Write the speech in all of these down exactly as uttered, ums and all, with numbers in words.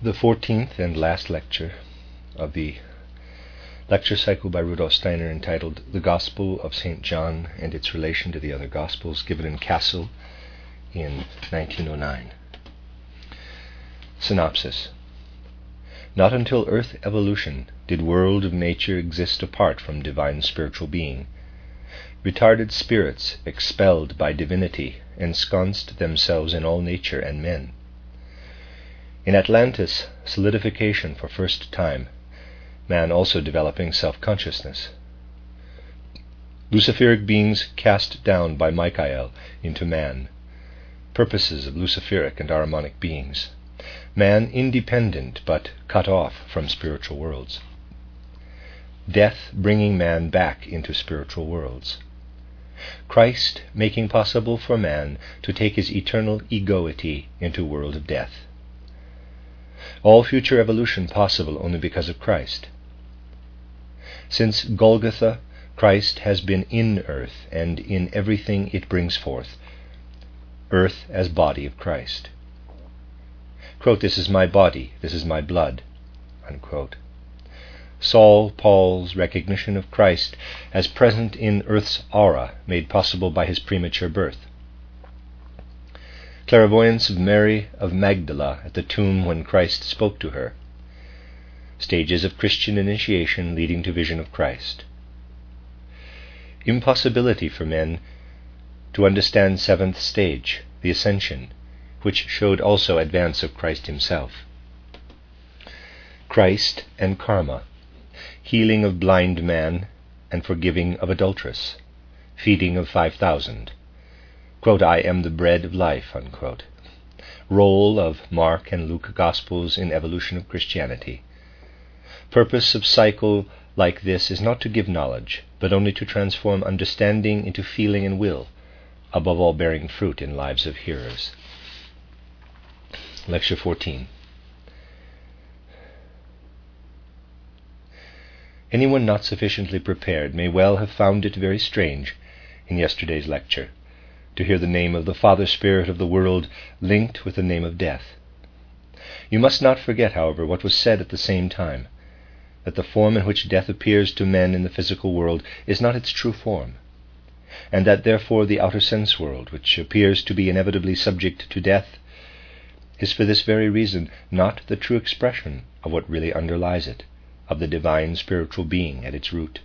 The fourteenth and last lecture of the lecture cycle by Rudolf Steiner entitled The Gospel of Saint John and its Relation to the Other Gospels, given in Kassel in nineteen oh nine. Synopsis. Not until earth evolution did world of nature exist apart from divine spiritual being. Retarded spirits, expelled by divinity, ensconced themselves in all nature and men. In Atlantis, solidification for first time, man also developing self-consciousness. Luciferic beings cast down by Michael into man, purposes of Luciferic and Ahrimanic beings. Man independent but cut off from spiritual worlds. Death bringing man back into spiritual worlds. Christ making possible for man to take his eternal egoity into world of death. All future evolution possible only because of Christ. Since Golgotha, Christ has been in earth and in everything it brings forth. Earth as body of Christ. Quote, "This is my body, this is my blood." Unquote. Saul Paul's recognition of Christ as present in earth's aura, made possible by his premature birth. Clairvoyance of Mary of Magdala at the tomb when Christ spoke to her. Stages of Christian initiation leading to vision of Christ. Impossibility for men to understand seventh stage, the Ascension, which showed also advance of Christ himself. Christ and karma, healing of blind man and forgiving of adulteress, feeding of five thousand. Quote, "I am the bread of life," unquote. Role of Mark and Luke Gospels in evolution of Christianity. Purpose of cycle like this is not to give knowledge, but only to transform understanding into feeling and will, above all bearing fruit in lives of hearers. Lecture fourteen. Anyone not sufficiently prepared may well have found it very strange in yesterday's lecture to hear the name of the Father Spirit of the world linked with the name of death. You must not forget, however, what was said at the same time, that the form in which death appears to men in the physical world is not its true form, and that therefore the outer sense world, which appears to be inevitably subject to death, is for this very reason not the true expression of what really underlies it, of the divine spiritual being at its root.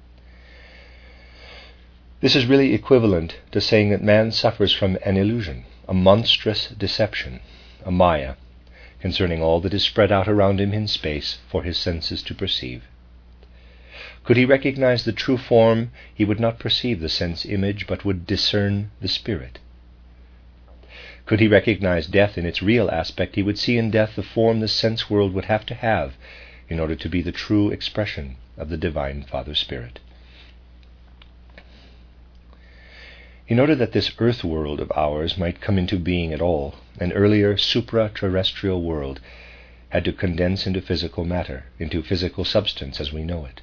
This is really equivalent to saying that man suffers from an illusion, a monstrous deception, a maya, concerning all that is spread out around him in space for his senses to perceive. Could he recognize the true form, he would not perceive the sense image, but would discern the spirit. Could he recognize death in its real aspect, he would see in death the form the sense world would have to have in order to be the true expression of the divine Father Spirit. In order that this earth world of ours might come into being at all, an earlier supra-terrestrial world had to condense into physical matter, into physical substance as we know it.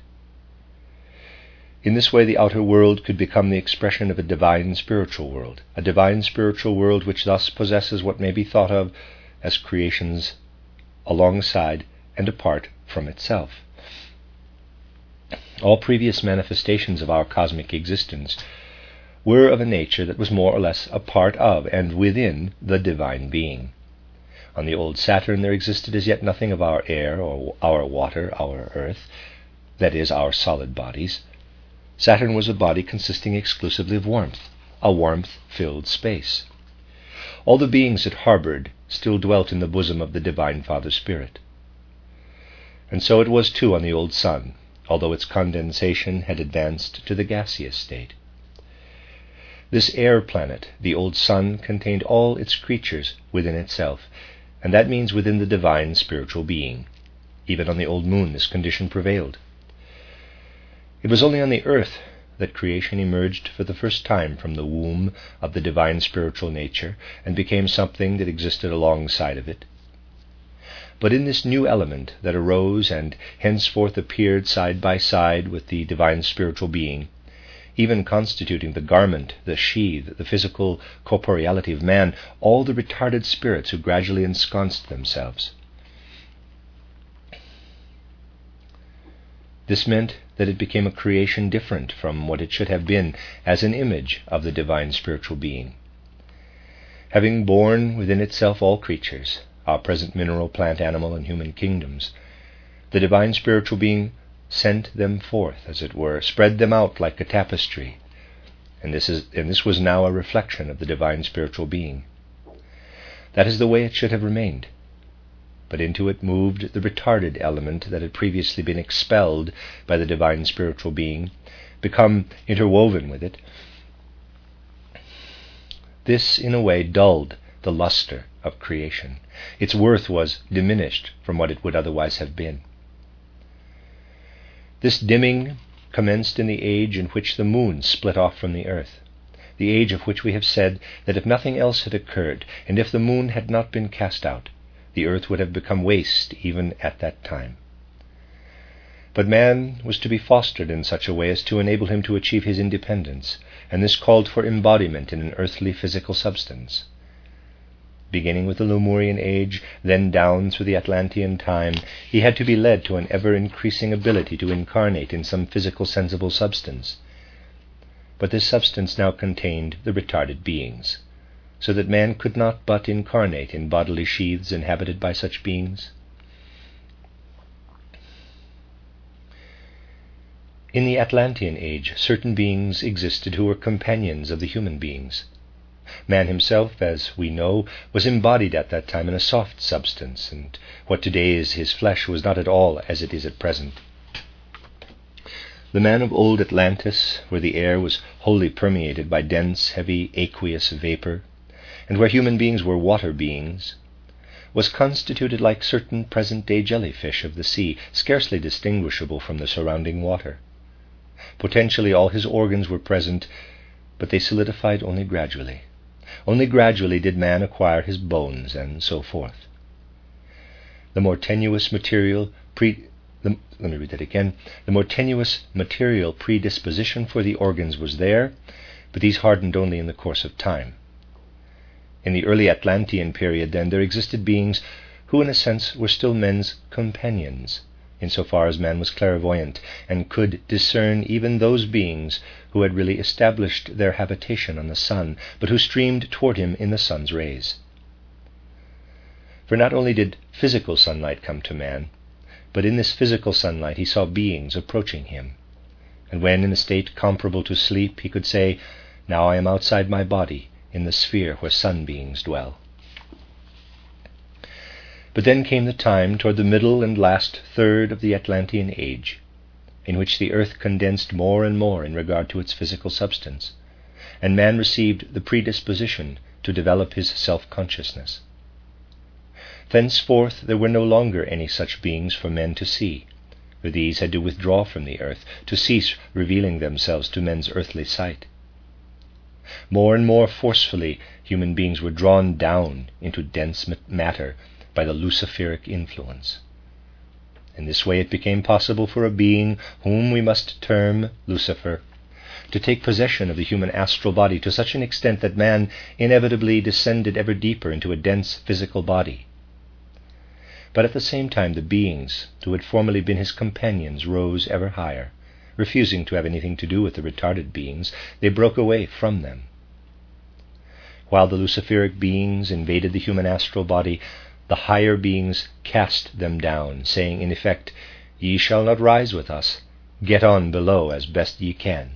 In this way the outer world could become the expression of a divine spiritual world, a divine spiritual world which thus possesses what may be thought of as creations alongside and apart from itself. All previous manifestations of our cosmic existence were of a nature that was more or less a part of and within the divine being. On the old Saturn there existed as yet nothing of our air or our water, our earth, that is, our solid bodies. Saturn was a body consisting exclusively of warmth, a warmth-filled space. All the beings it harbored still dwelt in the bosom of the divine Father Spirit. And so it was too on the old Sun, although its condensation had advanced to the gaseous state. This air planet, the old Sun, contained all its creatures within itself, and that means within the divine spiritual being. Even on the old Moon this condition prevailed. It was only on the earth that creation emerged for the first time from the womb of the divine spiritual nature and became something that existed alongside of it. But in this new element that arose and henceforth appeared side by side with the divine spiritual being, even constituting the garment, the sheath, the physical corporeality of man, all the retarded spirits who gradually ensconced themselves. This meant that it became a creation different from what it should have been as an image of the divine spiritual being. Having borne within itself all creatures, our present mineral, plant, animal, and human kingdoms, the divine spiritual being sent them forth, as it were, spread them out like a tapestry, and this is and this was now a reflection of the divine spiritual being. That is the way it should have remained, but into it moved the retarded element that had previously been expelled by the divine spiritual being, become interwoven with it. This, in a way, dulled the luster of creation. Its worth was diminished from what it would otherwise have been. This dimming commenced in the age in which the moon split off from the earth, the age of which we have said that if nothing else had occurred, and if the moon had not been cast out, the earth would have become waste even at that time. But man was to be fostered in such a way as to enable him to achieve his independence, and this called for embodiment in an earthly physical substance. Beginning with the Lemurian age, then down through the Atlantean time, he had to be led to an ever-increasing ability to incarnate in some physical sensible substance. But this substance now contained the retarded beings, so that man could not but incarnate in bodily sheaths inhabited by such beings. In the Atlantean age, certain beings existed who were companions of the human beings. Man himself, as we know, was embodied at that time in a soft substance, and what today is his flesh was not at all as it is at present. The man of old Atlantis, where the air was wholly permeated by dense, heavy, aqueous vapor, and where human beings were water beings, was constituted like certain present-day jellyfish of the sea, scarcely distinguishable from the surrounding water. Potentially all his organs were present, but they solidified only gradually. Only gradually did man acquire his bones, and so forth. The more tenuous material pre the, let me read that again. The more tenuous material predisposition for the organs was there, but these hardened only in the course of time. In the early Atlantean period, then, there existed beings who, in a sense, were still men's companions, insofar as man was clairvoyant and could discern even those beings who had really established their habitation on the sun, but who streamed toward him in the sun's rays. For not only did physical sunlight come to man, but in this physical sunlight he saw beings approaching him, and when in a state comparable to sleep, he could say, "Now I am outside my body, in the sphere where sun beings dwell." But then came the time toward the middle and last third of the Atlantean age, in which the earth condensed more and more in regard to its physical substance, and man received the predisposition to develop his self-consciousness. Thenceforth there were no longer any such beings for men to see, for these had to withdraw from the earth, to cease revealing themselves to men's earthly sight. More and more forcefully human beings were drawn down into dense matter by the luciferic influence. In this way it became possible for a being whom we must term Lucifer to take possession of the human astral body to such an extent that man inevitably descended ever deeper into a dense physical body. But at the same time the beings who had formerly been his companions rose ever higher. Refusing to have anything to do with the retarded beings, they broke away from them. While the luciferic beings invaded the human astral body, the higher beings cast them down, saying in effect, "Ye shall not rise with us. Get on below as best ye can."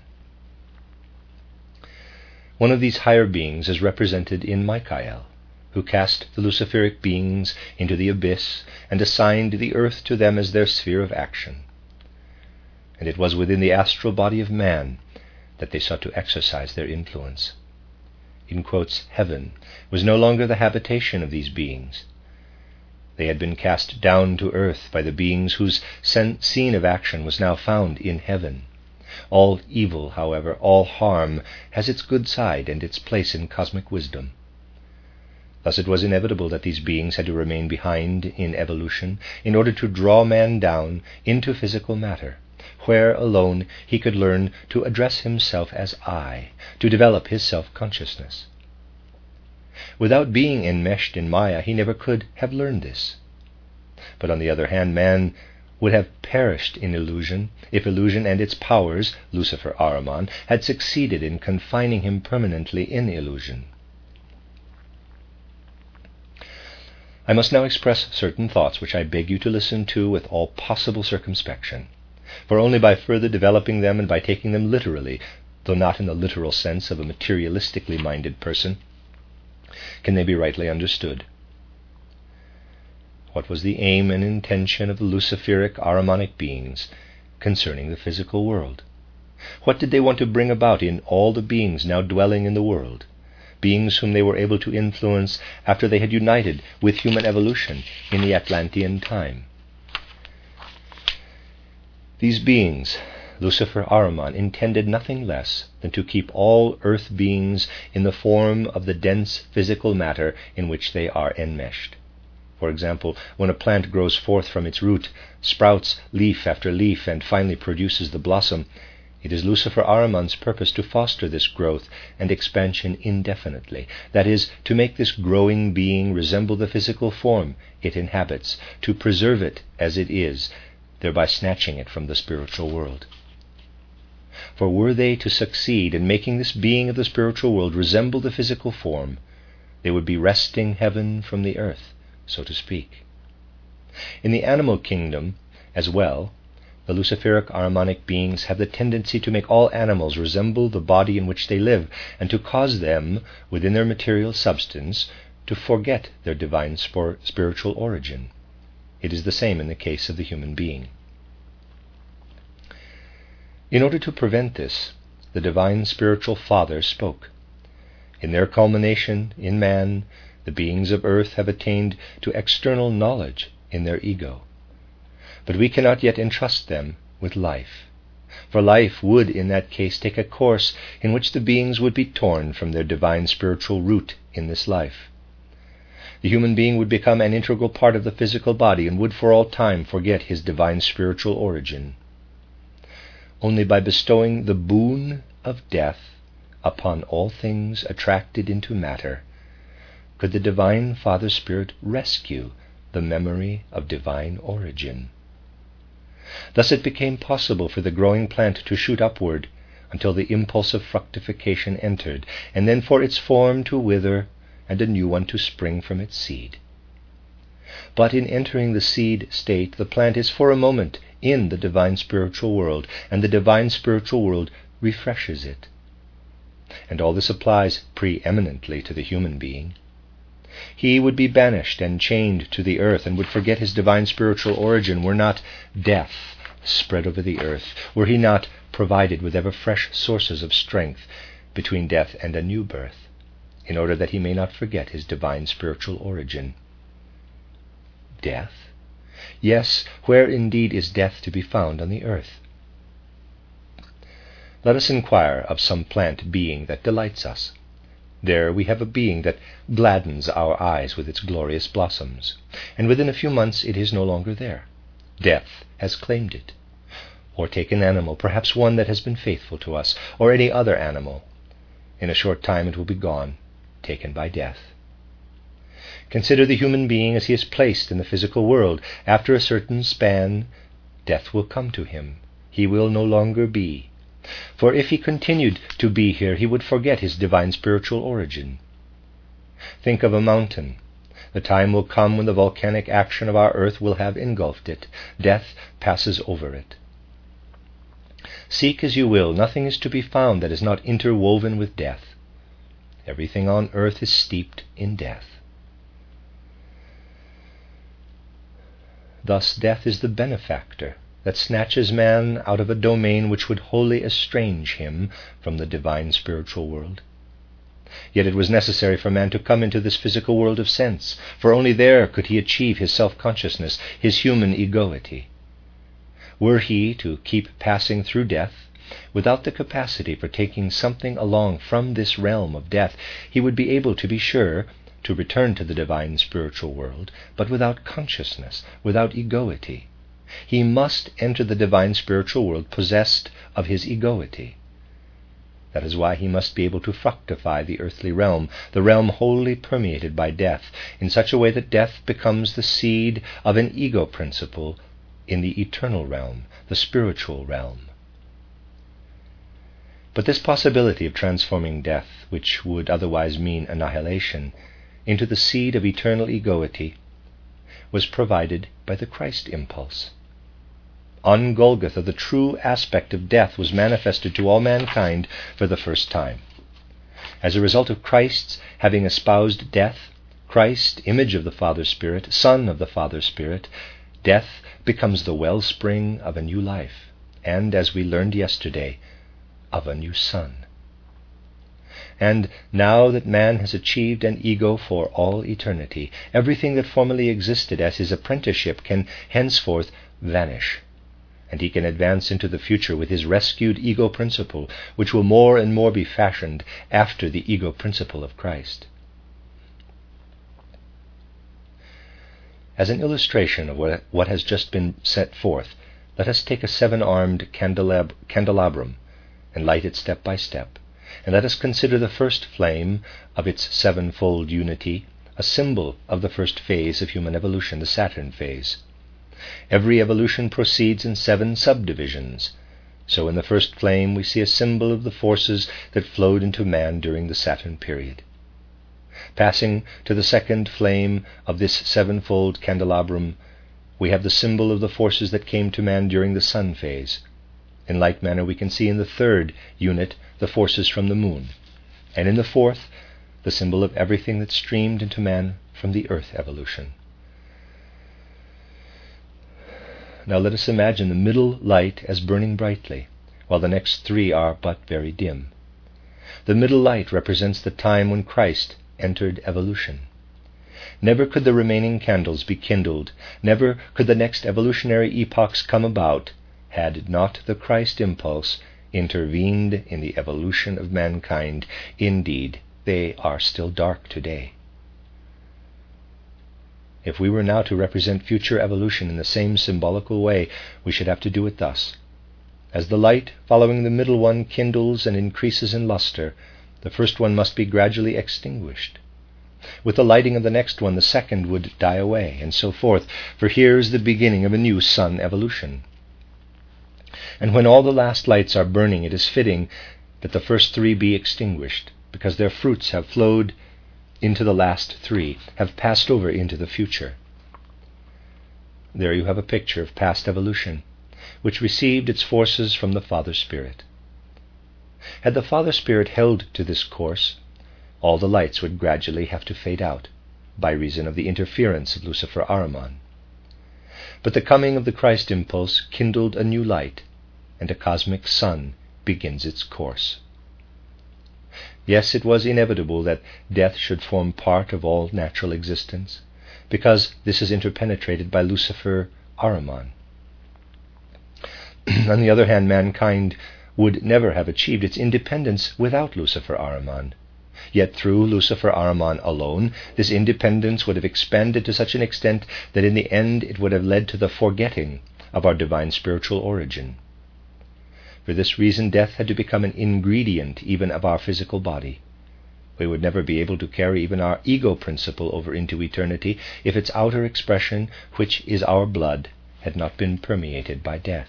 One of these higher beings is represented in Michael, who cast the luciferic beings into the abyss and assigned the earth to them as their sphere of action. And it was within the astral body of man that they sought to exercise their influence. In quotes, heaven was no longer the habitation of these beings. They had been cast down to earth by the beings whose scene of action was now found in heaven. All evil, however, all harm, has its good side and its place in cosmic wisdom. Thus it was inevitable that these beings had to remain behind in evolution in order to draw man down into physical matter, where alone he could learn to address himself as I, to develop his self-consciousness. Without being enmeshed in Maya, he never could have learned this. But on the other hand, man would have perished in illusion if illusion and its powers, Lucifer Ahriman, had succeeded in confining him permanently in illusion. I must now express certain thoughts which I beg you to listen to with all possible circumspection, for only by further developing them and by taking them literally, though not in the literal sense of a materialistically minded person, can they be rightly understood. What was the aim and intention of the Luciferic Ahrimanic beings concerning the physical world? What did they want to bring about in all the beings now dwelling in the world, beings whom they were able to influence after they had united with human evolution in the Atlantean time? These beings, Lucifer Ahriman, intended nothing less than to keep all earth beings in the form of the dense physical matter in which they are enmeshed. For example, when a plant grows forth from its root, sprouts leaf after leaf, and finally produces the blossom, it is Lucifer Ahriman's purpose to foster this growth and expansion indefinitely, that is, to make this growing being resemble the physical form it inhabits, to preserve it as it is, thereby snatching it from the spiritual world. For were they to succeed in making this being of the spiritual world resemble the physical form, they would be wresting heaven from the earth, so to speak. In the animal kingdom as well, the Luciferic Ahrimanic beings have the tendency to make all animals resemble the body in which they live, and to cause them, within their material substance, to forget their divine spor- spiritual origin. It is the same in the case of the human being. In order to prevent this, the divine spiritual Father spoke. In their culmination in man, the beings of earth have attained to external knowledge in their ego. But we cannot yet entrust them with life, for life would in that case take a course in which the beings would be torn from their divine spiritual root in this life. The human being would become an integral part of the physical body and would for all time forget his divine spiritual origin. Only by bestowing the boon of death upon all things attracted into matter could the divine Father Spirit rescue the memory of divine origin. Thus it became possible for the growing plant to shoot upward until the impulse of fructification entered, and then for its form to wither and a new one to spring from its seed. But in entering the seed state, the plant is for a moment in the divine spiritual world, and the divine spiritual world refreshes it. And all this applies preeminently to the human being. He would be banished and chained to the earth, and would forget his divine spiritual origin were not death spread over the earth, were he not provided with ever fresh sources of strength between death and a new birth, in order that he may not forget his divine spiritual origin. Death? Yes, where indeed is death to be found on the earth? Let us inquire of some plant being that delights us. There we have a being that gladdens our eyes with its glorious blossoms, and within a few months it is no longer there. Death has claimed it. Or take an animal, perhaps one that has been faithful to us, or any other animal. In a short time it will be gone, taken by death. Consider the human being as he is placed in the physical world. After a certain span, death will come to him. He will no longer be. For if he continued to be here, he would forget his divine spiritual origin. Think of a mountain. The time will come when the volcanic action of our earth will have engulfed it. Death passes over it. Seek as you will, nothing is to be found that is not interwoven with death. Everything on earth is steeped in death. Thus death is the benefactor that snatches man out of a domain which would wholly estrange him from the divine spiritual world. Yet it was necessary for man to come into this physical world of sense, for only there could he achieve his self-consciousness, his human egoity. Were he to keep passing through death, without the capacity for taking something along from this realm of death, he would be able, to be sure, to return to the divine spiritual world, but without consciousness, without egoity. He must enter the divine spiritual world possessed of his egoity. That is why he must be able to fructify the earthly realm, the realm wholly permeated by death, in such a way that death becomes the seed of an ego principle in the eternal realm, the spiritual realm. But this possibility of transforming death, which would otherwise mean annihilation, into the seed of eternal egoity, was provided by the Christ impulse. On Golgotha, the true aspect of death was manifested to all mankind for the first time. As a result of Christ's having espoused death, Christ, image of the Father Spirit, Son of the Father Spirit, death becomes the wellspring of a new life, and, as we learned yesterday, of a new Son. And now that man has achieved an ego for all eternity, everything that formerly existed as his apprenticeship can henceforth vanish, and he can advance into the future with his rescued ego principle, which will more and more be fashioned after the ego principle of Christ. As an illustration of what, what has just been set forth, let us take a seven-armed candelab- candelabrum and light it step by step, and let us consider the first flame of its sevenfold unity, a symbol of the first phase of human evolution, the Saturn phase. Every evolution proceeds in seven subdivisions. So in the first flame we see a symbol of the forces that flowed into man during the Saturn period. Passing to the second flame of this sevenfold candelabrum, we have the symbol of the forces that came to man during the Sun phase. In like manner we can see in the third unit the forces from the moon, and in the fourth the symbol of everything that streamed into man from the Earth evolution. Now let us imagine the middle light as burning brightly, while the next three are but very dim. The middle light represents the time when Christ entered evolution. Never could the remaining candles be kindled, never could the next evolutionary epochs come about, had not the Christ impulse intervened in the evolution of mankind. Indeed, they are still dark today. If we were now to represent future evolution in the same symbolical way, we should have to do it thus. As the light following the middle one kindles and increases in luster, the first one must be gradually extinguished. With the lighting of the next one, the second would die away, and so forth, for here is the beginning of a new sun evolution. And when all the last lights are burning, it is fitting that the first three be extinguished, because their fruits have flowed into the last three, have passed over into the future. There you have a picture of past evolution, which received its forces from the Father Spirit. Had the Father Spirit held to this course, all the lights would gradually have to fade out, by reason of the interference of Lucifer Ahriman. But the coming of the Christ impulse kindled a new light, and a cosmic sun begins its course. Yes, it was inevitable that death should form part of all natural existence, because this is interpenetrated by Lucifer Ahriman. On the other hand, mankind would never have achieved its independence without Lucifer Ahriman. Yet through Lucifer Ahriman alone, this independence would have expanded to such an extent that in the end it would have led to the forgetting of our divine spiritual origin. For this reason, death had to become an ingredient even of our physical body. We would never be able to carry even our ego principle over into eternity if its outer expression, which is our blood, had not been permeated by death.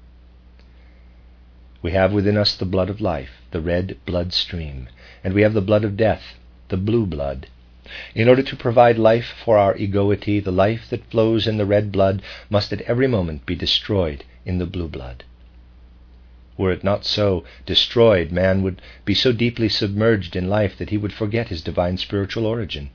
We have within us the blood of life, the red blood stream, and we have the blood of death, the blue blood. In order to provide life for our egoity, the life that flows in the red blood must at every moment be destroyed in the blue blood. Were it not so destroyed, man would be so deeply submerged in life that he would forget his divine spiritual origin.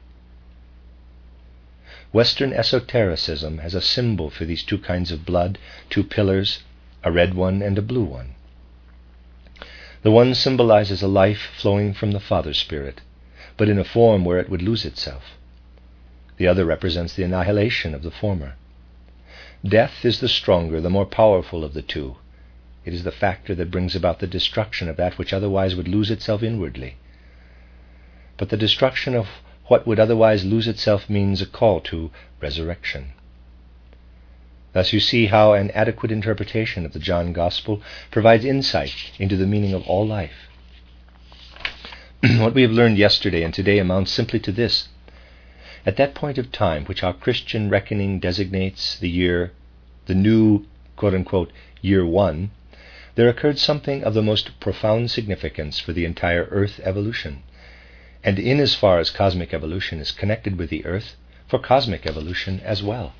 Western esotericism has a symbol for these two kinds of blood, two pillars, a red one and a blue one. The one symbolizes a life flowing from the Father Spirit, but in a form where it would lose itself. The other represents the annihilation of the former. Death is the stronger, the more powerful of the two. It is the factor that brings about the destruction of that which otherwise would lose itself inwardly. But the destruction of what would otherwise lose itself means a call to resurrection. Thus you see how an adequate interpretation of the John Gospel provides insight into the meaning of all life. What we have learned yesterday and today amounts simply to this. At that point of time which our Christian reckoning designates the year, the the new, quote-unquote, year one, there occurred something of the most profound significance for the entire Earth evolution, and in as far as cosmic evolution is connected with the Earth, for cosmic evolution as well.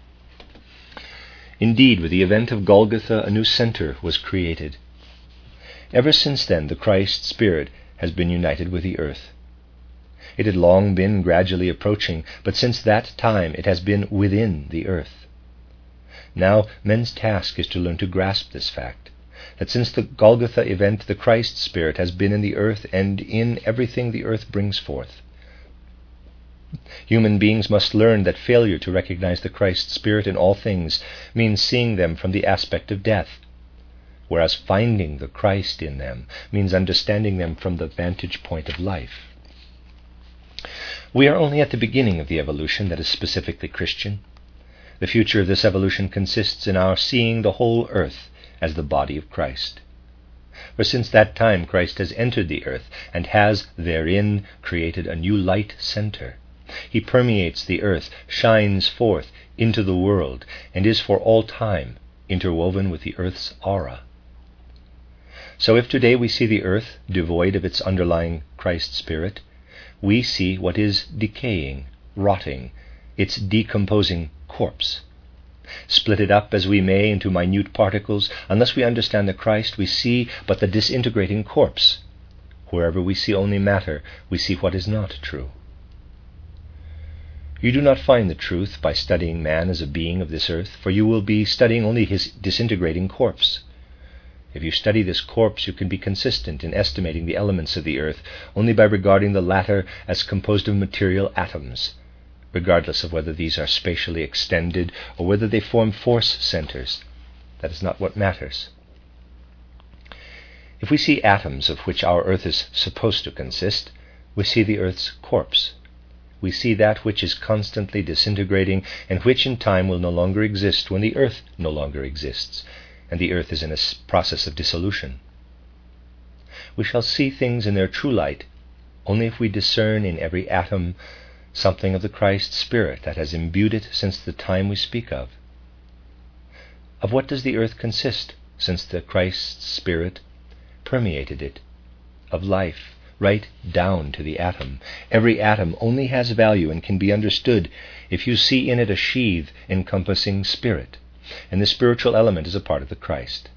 Indeed, with the event of Golgotha, a new center was created. Ever since then, the Christ Spirit has been united with the Earth. It had long been gradually approaching, but since that time it has been within the Earth. Now men's task is to learn to grasp this fact, that since the Golgotha event, the Christ Spirit has been in the Earth and in everything the Earth brings forth. Human beings must learn that failure to recognize the Christ Spirit in all things means seeing them from the aspect of death, whereas finding the Christ in them means understanding them from the vantage point of life. We are only at the beginning of the evolution that is specifically Christian. The future of this evolution consists in our seeing the whole earth as the body of Christ. For since that time Christ has entered the earth and has therein created a new light center. He permeates the earth, shines forth into the world, and is for all time interwoven with the earth's aura. So if today we see the earth devoid of its underlying Christ Spirit, we see what is decaying, rotting, its decomposing corpse. Split it up as we may into minute particles, unless we understand the Christ, we see but the disintegrating corpse. Wherever we see only matter, we see what is not true. You do not find the truth by studying man as a being of this earth, for you will be studying only his disintegrating corpse. If you study this corpse, you can be consistent in estimating the elements of the earth only by regarding the latter as composed of material atoms, regardless of whether these are spatially extended or whether they form force centers. That is not what matters. If we see atoms of which our earth is supposed to consist, we see the earth's corpse. We see that which is constantly disintegrating and which in time will no longer exist when the earth no longer exists, and the earth is in a process of dissolution. We shall see things in their true light only if we discern in every atom something of the Christ Spirit that has imbued it since the time we speak of. Of what does the earth consist since the Christ Spirit permeated it? Of life, right down to the atom. Every atom only has value and can be understood if you see in it a sheath encompassing spirit, and the spiritual element is a part of the Christ.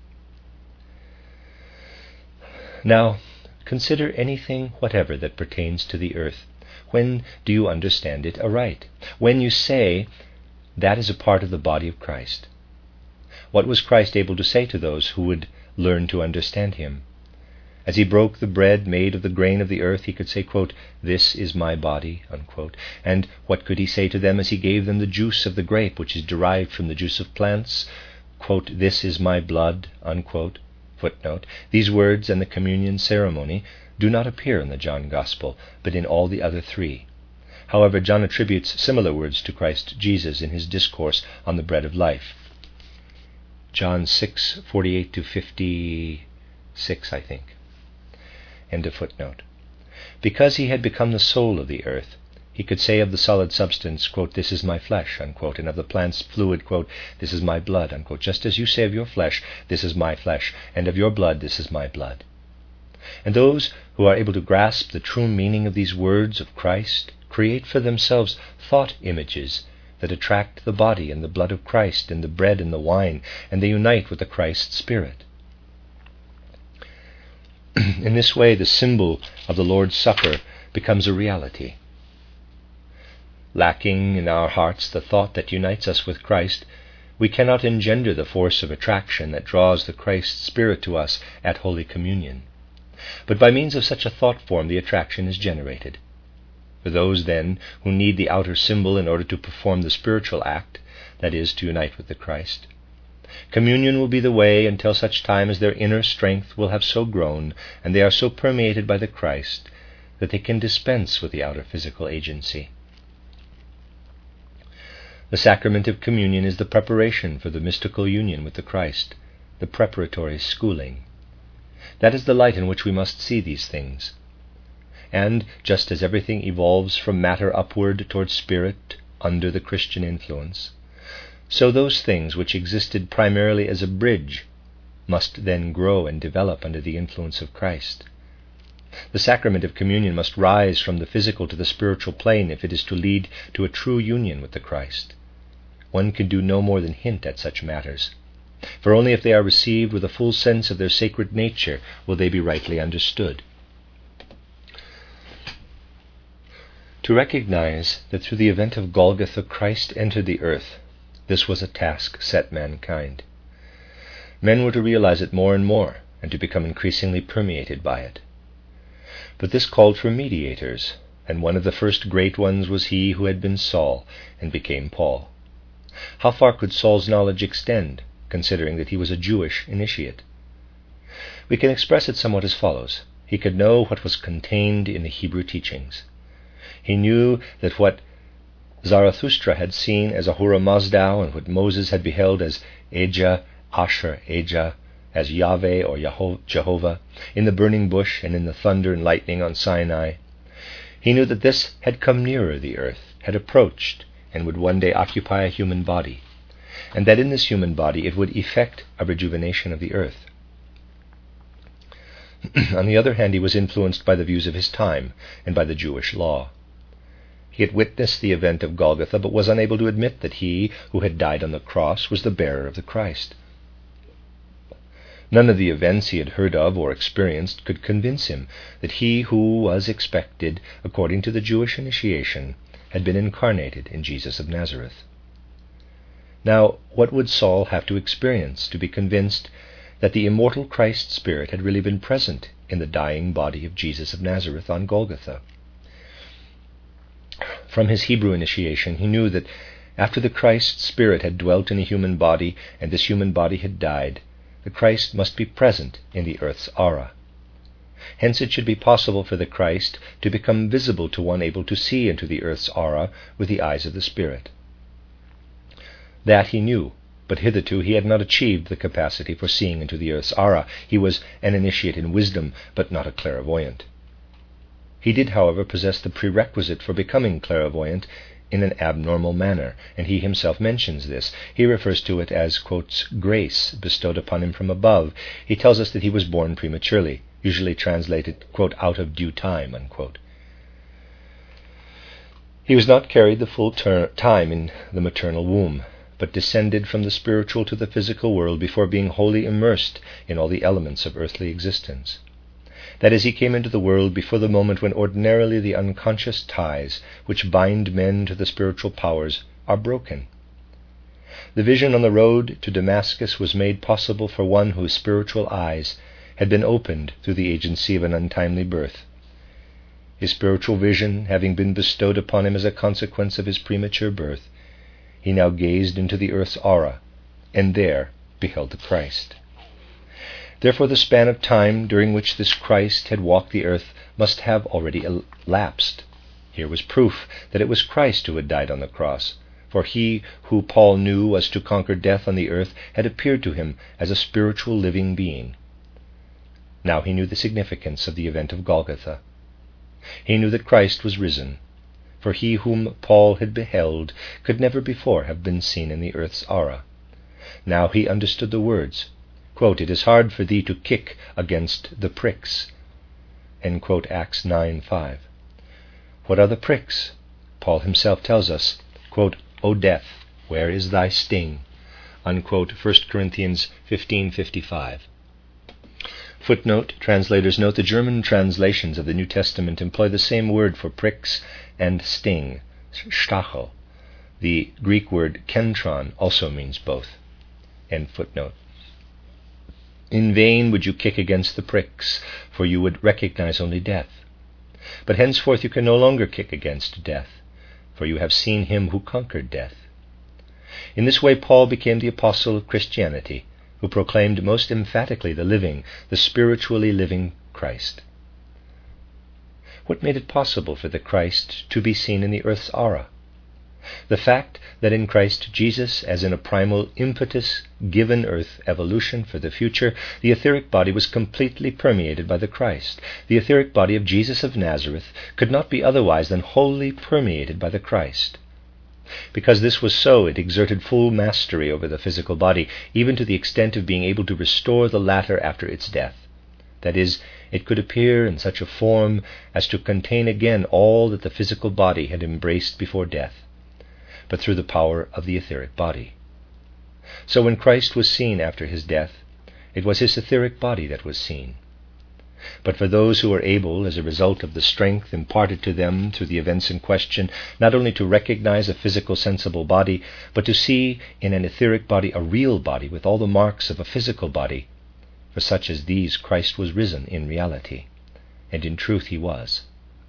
Now, consider anything whatever that pertains to the earth. When do you understand it aright? When you say, that is a part of the body of Christ. What was Christ able to say to those who would learn to understand him? As he broke the bread made of the grain of the earth, he could say, quote, "This is my body," unquote. And what could he say to them as he gave them the juice of the grape, which is derived from the juice of plants? Quote, "This is my blood," unquote. Footnote, these words and the communion ceremony do not appear in the John Gospel, but in all the other three. However, John attributes similar words to Christ Jesus in his discourse on the bread of life. John six, forty-eight to fifty-six, I think. End of footnote. Because he had become the soul of the earth, he could say of the solid substance, quote, "This is my flesh," unquote, and of the plant's fluid, quote, "This is my blood," unquote, just as you say of your flesh, "This is my flesh," and of your blood, "This is my blood." And those who are able to grasp the true meaning of these words of Christ create for themselves thought images that attract the body and the blood of Christ in the bread and the wine, and they unite with the Christ Spirit. In this way, the symbol of the Lord's Supper becomes a reality. Lacking in our hearts the thought that unites us with Christ, we cannot engender the force of attraction that draws the Christ Spirit to us at Holy Communion. But by means of such a thought form, the attraction is generated. For those, then, who need the outer symbol in order to perform the spiritual act, that is, to unite with the Christ, communion will be the way until such time as their inner strength will have so grown, and they are so permeated by the Christ, that they can dispense with the outer physical agency. The sacrament of communion is the preparation for the mystical union with the Christ, the preparatory schooling. That is the light in which we must see these things. And just as everything evolves from matter upward towards spirit under the Christian influence, so those things which existed primarily as a bridge must then grow and develop under the influence of Christ. The sacrament of communion must rise from the physical to the spiritual plane if it is to lead to a true union with the Christ. One can do no more than hint at such matters, for only if they are received with a full sense of their sacred nature will they be rightly understood. To recognize that through the event of Golgotha Christ entered the earth, this was a task set mankind. Men were to realize it more and more, and to become increasingly permeated by it. But this called for mediators, and one of the first great ones was he who had been Saul and became Paul. How far could Saul's knowledge extend, considering that he was a Jewish initiate? We can express it somewhat as follows. He could know what was contained in the Hebrew teachings. He knew that what Zarathustra had seen as Ahura Mazda and what Moses had beheld as Ejah, Asher, Ejah, as Yahweh or Jehovah, in the burning bush and in the thunder and lightning on Sinai. He knew that this had come nearer the earth, had approached, and would one day occupy a human body, and that in this human body it would effect a rejuvenation of the earth. On the other hand, he was influenced by the views of his time and by the Jewish law. He had witnessed the event of Golgotha, but was unable to admit that he who had died on the cross was the bearer of the Christ. None of the events he had heard of or experienced could convince him that he who was expected, according to the Jewish initiation, had been incarnated in Jesus of Nazareth. Now, what would Saul have to experience to be convinced that the immortal Christ Spirit had really been present in the dying body of Jesus of Nazareth on Golgotha? From his Hebrew initiation, he knew that after the Christ Spirit had dwelt in a human body and this human body had died, the Christ must be present in the earth's aura. Hence it should be possible for the Christ to become visible to one able to see into the earth's aura with the eyes of the Spirit. That he knew, but hitherto he had not achieved the capacity for seeing into the earth's aura. He was an initiate in wisdom, but not a clairvoyant. He did, however, possess the prerequisite for becoming clairvoyant in an abnormal manner, and he himself mentions this. He refers to it as, quotes, grace bestowed upon him from above. He tells us that he was born prematurely, usually translated, quote, out of due time, unquote. He was not carried the full ter- time in the maternal womb, but descended from the spiritual to the physical world before being wholly immersed in all the elements of earthly existence. That is, he came into the world before the moment when ordinarily the unconscious ties which bind men to the spiritual powers are broken. The vision on the road to Damascus was made possible for one whose spiritual eyes had been opened through the agency of an untimely birth. His spiritual vision having been bestowed upon him as a consequence of his premature birth, he now gazed into the earth's aura, and there beheld the Christ. Therefore the span of time during which this Christ had walked the earth must have already elapsed. Here was proof that it was Christ who had died on the cross, for he who Paul knew was to conquer death on the earth had appeared to him as a spiritual living being. Now he knew the significance of the event of Golgotha. He knew that Christ was risen, for he whom Paul had beheld could never before have been seen in the earth's aura. Now he understood the words, quote, it is hard for thee to kick against the pricks, end quote, Acts nine five. What are the pricks? Paul himself tells us, quote, O death, where is thy sting? Unquote, First Corinthians fifteen fifty-five. Footnote, translators note the German translations of the New Testament employ the same word for pricks and sting, stachel. The Greek word kentron also means both. End footnote. In vain would you kick against the pricks, for you would recognize only death. But henceforth you can no longer kick against death, for you have seen him who conquered death. In this way Paul became the apostle of Christianity, who proclaimed most emphatically the living, the spiritually living Christ. What made it possible for the Christ to be seen in the earth's aura? The fact that in Christ Jesus, as in a primal impetus given earth evolution for the future, the etheric body was completely permeated by the Christ. The etheric body of Jesus of Nazareth could not be otherwise than wholly permeated by the Christ. Because this was so, it exerted full mastery over the physical body, even to the extent of being able to restore the latter after its death. That is, it could appear in such a form as to contain again all that the physical body had embraced before death, but through the power of the etheric body. So when Christ was seen after his death, it was his etheric body that was seen. But for those who were able, as a result of the strength imparted to them through the events in question, not only to recognize a physical sensible body, but to see in an etheric body a real body with all the marks of a physical body, for such as these Christ was risen in reality, and in truth he was.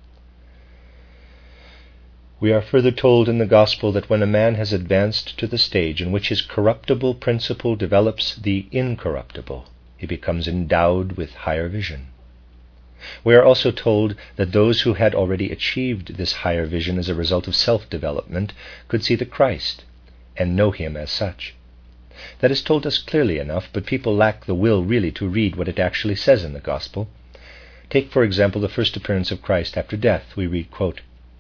We are further told in the Gospel that when a man has advanced to the stage in which his corruptible principle develops the incorruptible, he becomes endowed with higher vision. We are also told that those who had already achieved this higher vision as a result of self-development could see the Christ and know him as such. That is told us clearly enough, but people lack the will really to read what it actually says in the Gospel. Take, for example, the first appearance of Christ after death. We read, quote,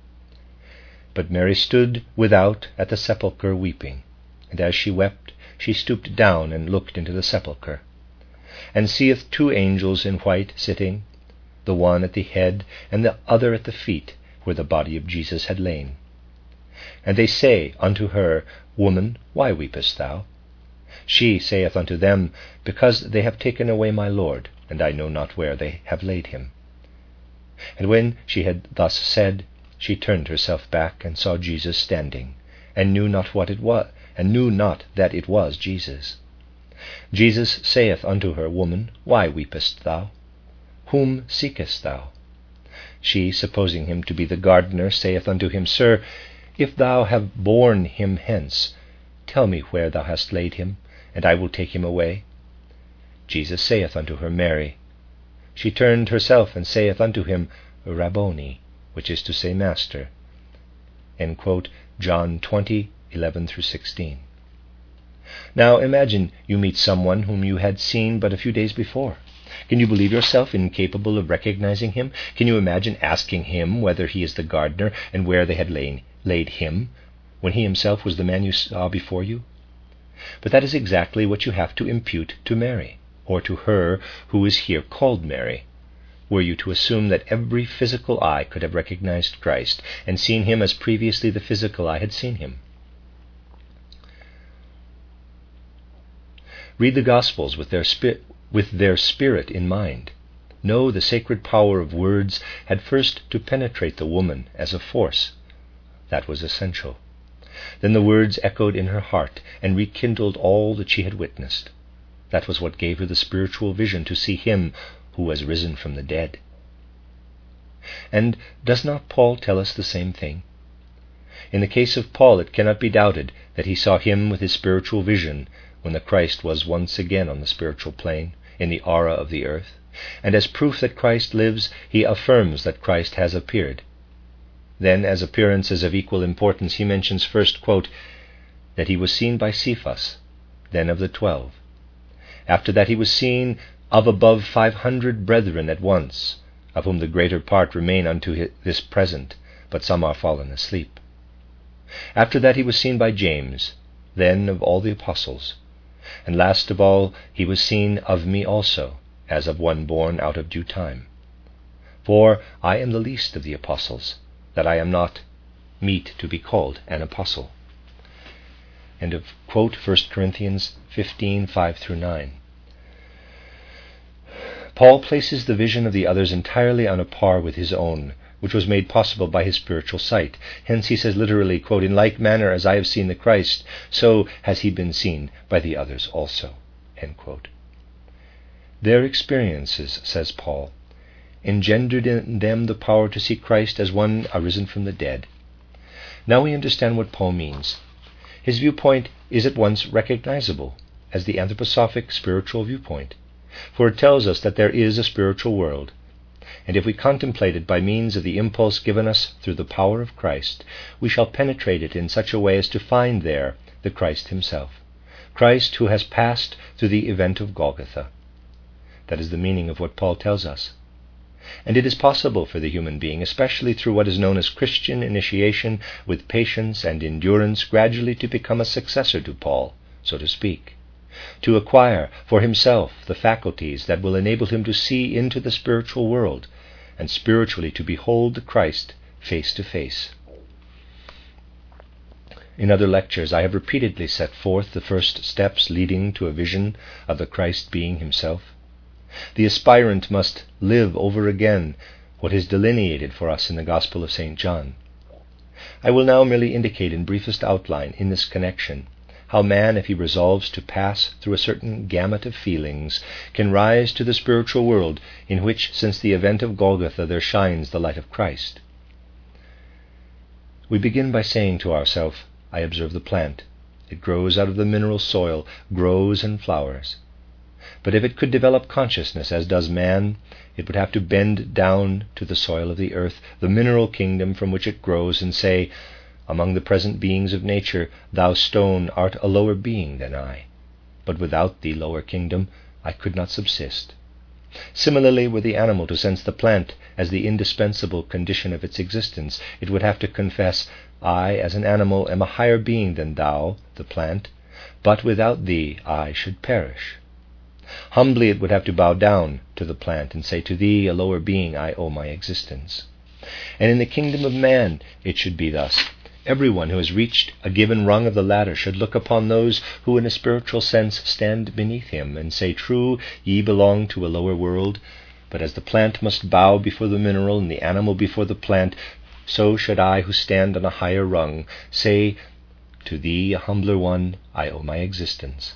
"But Mary stood without at the sepulchre weeping, and as she wept, she stooped down and looked into the sepulchre, and seeth two angels in white sitting, the one at the head and the other at the feet, where the body of Jesus had lain. And they say unto her, Woman, why weepest thou? She saith unto them, Because they have taken away my Lord, and I know not where they have laid him. And when she had thus said, she turned herself back and saw Jesus standing, and knew not what it was, and knew not that it was Jesus. Jesus saith unto her, Woman, why weepest thou? Whom seekest thou? She, supposing him to be the gardener, saith unto him, Sir, if thou have borne him hence, tell me where thou hast laid him, and I will take him away. Jesus saith unto her, Mary. She turned herself and saith unto him, Rabboni, which is to say, Master." End quote. John twenty, eleven through sixteen. Now imagine you meet someone whom you had seen but a few days before. Can you believe yourself incapable of recognizing him? Can you imagine asking him whether he is the gardener and where they had lain, laid him, when he himself was the man you saw before you? But that is exactly what you have to impute to Mary, or to her who is here called Mary, were you to assume that every physical eye could have recognized Christ and seen him as previously the physical eye had seen him. Read the Gospels with their spirit, with their spirit in mind. Know the sacred power of words had first to penetrate the woman as a force. That was essential. Then the words echoed in her heart and rekindled all that she had witnessed. That was what gave her the spiritual vision to see him who was risen from the dead. And does not Paul tell us the same thing? In the case of Paul, it cannot be doubted that he saw him with his spiritual vision when the Christ was once again on the spiritual plane, in the aura of the earth, and as proof that Christ lives, he affirms that Christ has appeared. Then, as appearances of equal importance, he mentions first, quote, that he was seen by Cephas, then of the twelve. After that he was seen of above five hundred brethren at once, of whom the greater part remain unto this present, but some are fallen asleep. After that he was seen by James, then of all the apostles. And last of all he was seen of me also, as of one born out of due time. For I am the least of the apostles, that I am not meet to be called an apostle. End of quote, First Corinthians fifteen, five through nine. Paul places the vision of the others entirely on a par with his own, which was made possible by his spiritual sight. Hence he says literally, quote, in like manner as I have seen the Christ, so has he been seen by the others also. End quote. Their experiences, says Paul, engendered in them the power to see Christ as one arisen from the dead. Now we understand what Paul means. His viewpoint is at once recognizable as the anthroposophic spiritual viewpoint, for it tells us that there is a spiritual world, and if we contemplate it by means of the impulse given us through the power of Christ, we shall penetrate it in such a way as to find there the Christ himself, Christ who has passed through the event of Golgotha. That is the meaning of what Paul tells us. And it is possible for the human being, especially through what is known as Christian initiation, with patience and endurance, gradually to become a successor to Paul, so to speak, to acquire for himself the faculties that will enable him to see into the spiritual world, and spiritually to behold Christ face to face. In other lectures, I have repeatedly set forth the first steps leading to a vision of the Christ being himself. The aspirant must live over again what is delineated for us in the Gospel of Saint John. I will now merely indicate in briefest outline in this connection how man, if he resolves to pass through a certain gamut of feelings, can rise to the spiritual world in which, since the event of Golgotha, there shines the light of Christ. We begin by saying to ourselves, I observe the plant. It grows out of the mineral soil, grows and flowers. But if it could develop consciousness, as does man, it would have to bend down to the soil of the earth, the mineral kingdom from which it grows, and say, among the present beings of nature, thou stone art a lower being than I. But without thee, lower kingdom, I could not subsist. Similarly, were the animal to sense the plant as the indispensable condition of its existence, it would have to confess, I, as an animal, am a higher being than thou, the plant, but without thee I should perish. Humbly it would have to bow down to the plant and say, to thee, a lower being, I owe my existence. And in the kingdom of man it should be thus. Everyone who has reached a given rung of the ladder should look upon those who in a spiritual sense stand beneath him and say, true, ye belong to a lower world, but as the plant must bow before the mineral and the animal before the plant, so should I, who stand on a higher rung, say, to thee, a humbler one, I owe my existence.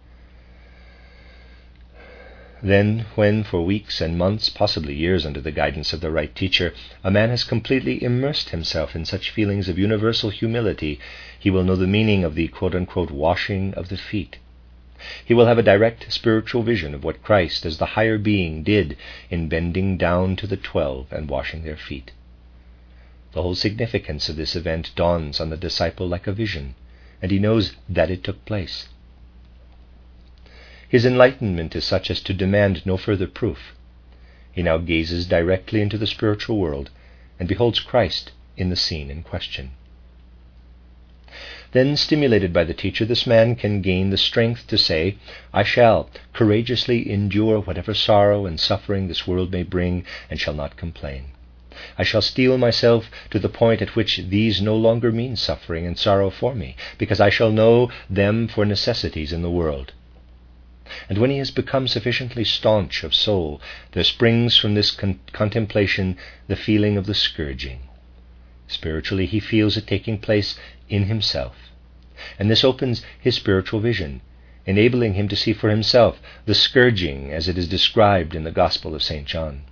Then, when for weeks and months, possibly years under the guidance of the right teacher, a man has completely immersed himself in such feelings of universal humility, he will know the meaning of the quote-unquote washing of the feet. He will have a direct spiritual vision of what Christ, as the higher being, did in bending down to the twelve and washing their feet. The whole significance of this event dawns on the disciple like a vision, and he knows that it took place. His enlightenment is such as to demand no further proof. He now gazes directly into the spiritual world and beholds Christ in the scene in question. Then, stimulated by the teacher, this man can gain the strength to say, I shall courageously endure whatever sorrow and suffering this world may bring, and shall not complain. I shall steel myself to the point at which these no longer mean suffering and sorrow for me, because I shall know them for necessities in the world. And when he has become sufficiently staunch of soul, there springs from this con- contemplation the feeling of the scourging. Spiritually he feels it taking place in himself, and this opens his spiritual vision, enabling him to see for himself the scourging as it is described in the Gospel of Saint John.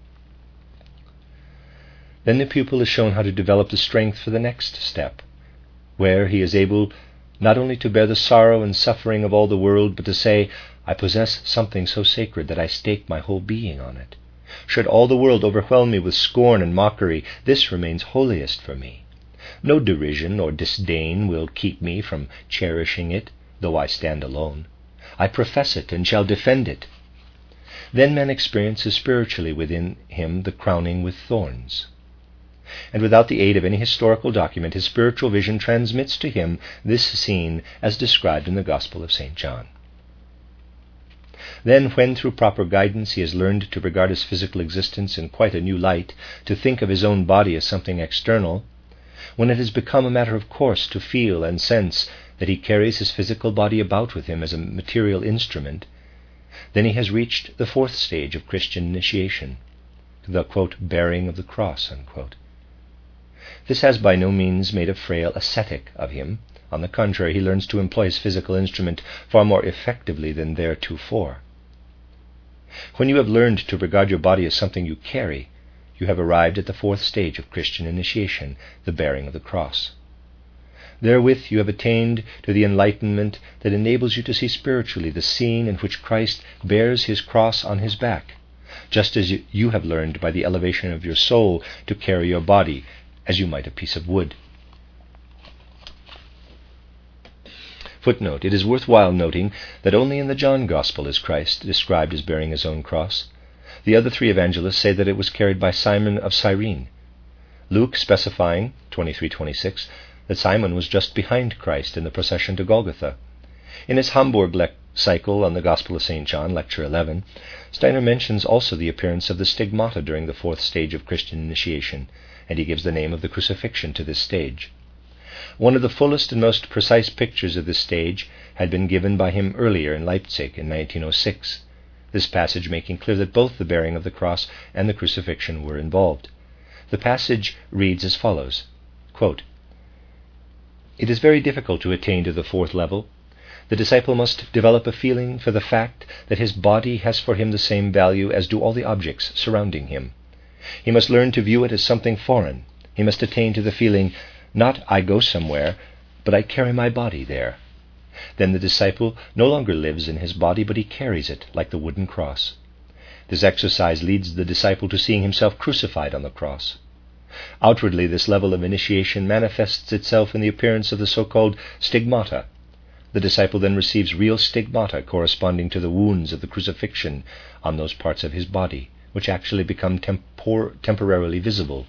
Then the pupil is shown how to develop the strength for the next step, where he is able not only to bear the sorrow and suffering of all the world, but to say, I possess something so sacred that I stake my whole being on it. Should all the world overwhelm me with scorn and mockery, this remains holiest for me. No derision or disdain will keep me from cherishing it, though I stand alone. I profess it and shall defend it. Then man experiences spiritually within him the crowning with thorns. And without the aid of any historical document, his spiritual vision transmits to him this scene as described in the Gospel of Saint John. Then, when through proper guidance he has learned to regard his physical existence in quite a new light, to think of his own body as something external, when it has become a matter of course to feel and sense that he carries his physical body about with him as a material instrument, then he has reached the fourth stage of Christian initiation, the, quote, bearing of the cross, unquote. This has by no means made a frail ascetic of him. On the contrary, he learns to employ his physical instrument far more effectively than theretofore. When you have learned to regard your body as something you carry, you have arrived at the fourth stage of Christian initiation, the bearing of the cross. Therewith you have attained to the enlightenment that enables you to see spiritually the scene in which Christ bears his cross on his back, just as you have learned by the elevation of your soul to carry your body as you might a piece of wood. Footnote: it is worthwhile noting that only in the John Gospel is Christ described as bearing his own cross. The other three evangelists say that it was carried by Simon of Cyrene, Luke specifying, twenty-three twenty-six, that Simon was just behind Christ in the procession to Golgotha. In his Hamburg le- cycle on the Gospel of Saint John, Lecture eleven, Steiner mentions also the appearance of the stigmata during the fourth stage of Christian initiation, and he gives the name of the crucifixion to this stage. One of the fullest and most precise pictures of this stage had been given by him earlier in Leipzig in nineteen oh six, this passage making clear that both the bearing of the cross and the crucifixion were involved. The passage reads as follows, quote, "It is very difficult to attain to the fourth level. The disciple must develop a feeling for the fact that his body has for him the same value as do all the objects surrounding him. He must learn to view it as something foreign. He must attain to the feeling, not I go somewhere, but I carry my body there. Then the disciple no longer lives in his body, but he carries it like the wooden cross. This exercise leads the disciple to seeing himself crucified on the cross. Outwardly, this level of initiation manifests itself in the appearance of the so-called stigmata. The disciple then receives real stigmata corresponding to the wounds of the crucifixion on those parts of his body, which actually become tempor- temporarily visible.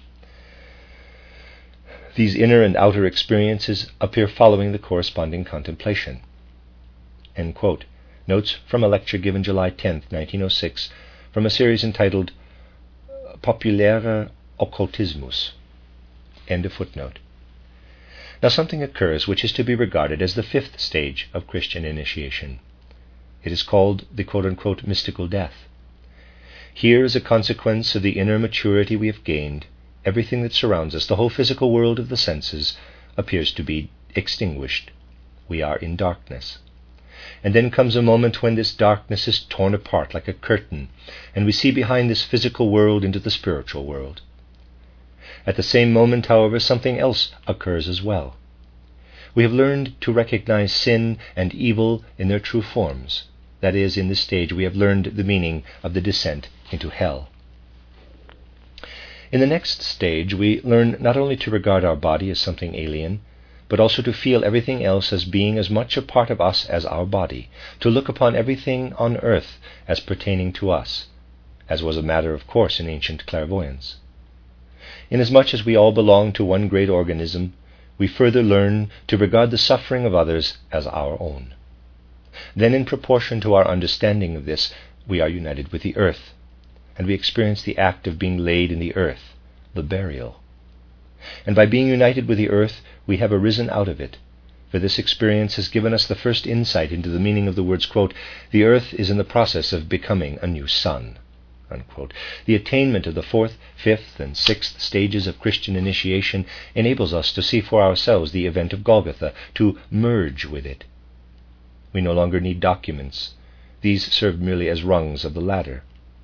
These inner and outer experiences appear following the corresponding contemplation." End quote. Notes from a lecture given July tenth, nineteen oh six, from a series entitled Populärer Okkultismus. End of footnote. Now something occurs which is to be regarded as the fifth stage of Christian initiation. It is called the quote-unquote mystical death. Here, as a consequence of the inner maturity we have gained, everything that surrounds us, the whole physical world of the senses, appears to be extinguished. We are in darkness. And then comes a moment when this darkness is torn apart like a curtain, and we see behind this physical world into the spiritual world. At the same moment, however, something else occurs as well. We have learned to recognize sin and evil in their true forms. That is, in this stage we have learned the meaning of the descent into hell. In the next stage, we learn not only to regard our body as something alien, but also to feel everything else as being as much a part of us as our body, to look upon everything on earth as pertaining to us, as was a matter of course in ancient clairvoyance. Inasmuch as we all belong to one great organism, we further learn to regard the suffering of others as our own. Then, in proportion to our understanding of this, we are united with the earth, and we experience the act of being laid in the earth, the burial. And by being united with the earth, we have arisen out of it, for this experience has given us the first insight into the meaning of the words, quote, "The earth is in the process of becoming a new sun." Unquote. The attainment of the fourth, fifth, and sixth stages of Christian initiation enables us to see for ourselves the event of Golgotha, to merge with it. We no longer need documents. These serve merely as rungs of the ladder.